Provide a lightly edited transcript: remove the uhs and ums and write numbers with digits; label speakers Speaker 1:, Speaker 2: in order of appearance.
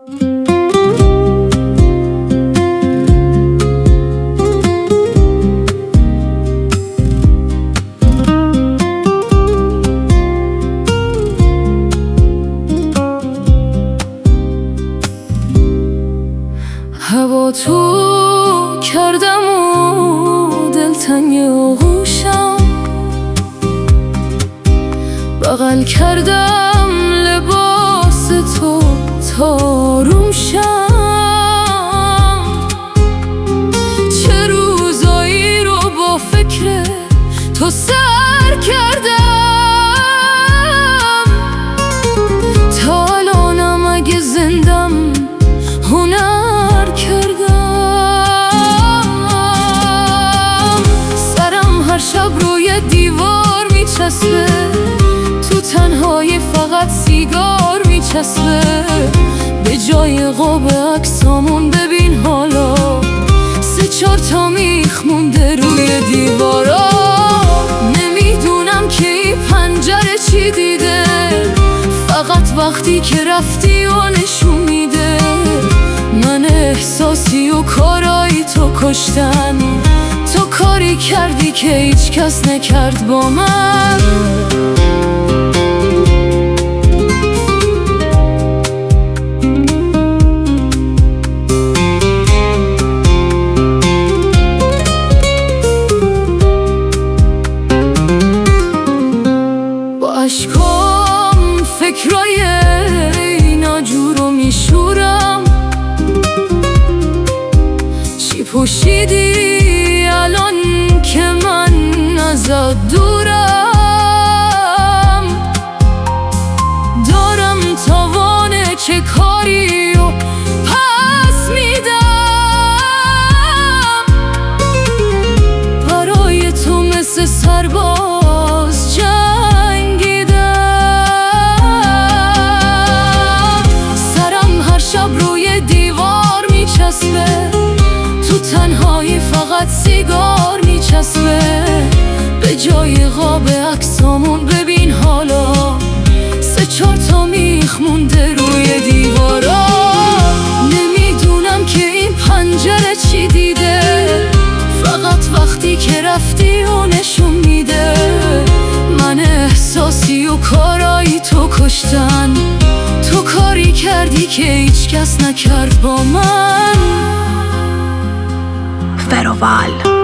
Speaker 1: هوا تو کردم و دلتنگ آغوشم، بغل کردم لباس تو تا آروم شم. چه روزایی رو با فکر تو سر کردم، تا الانم اگه زندم هنر کردم. سرم هر شب روی دیوار میچسبه، تو تنهایی فقط سیگار میچسبه. به جای قاب عکسامون ببین حالا 3-4 تا میخ مونده روی دیوارا. نمیدونم که این پنجره چی دیده، فقط وقتی که رفتی و نشون میده من احساسی و کارایی تو کشتن. تو کاری کردی که هیچ کس نکرد با من. با اشکام فکرای ناجور رو میشورم. چی پوشیدی الان که من ازت دورم؟ دارم توان چه کاری و پس میدم. برای تو مثل سرباز جنگیدم. سرم هر شب روی دیوار میچسبه، تو تنهایی فقط سیگار میچسبه. به جای قاب عکسامون ببین حالا 3-4 تا میخ مونده روی دیوارا. نمیدونم که این پنجره چی دیده، فقط وقتی که رفتی و نشون میده من احساسی و کارایی تو کشتن. تو کاری کردی که هیچ کس نکرد با من.
Speaker 2: Feroval.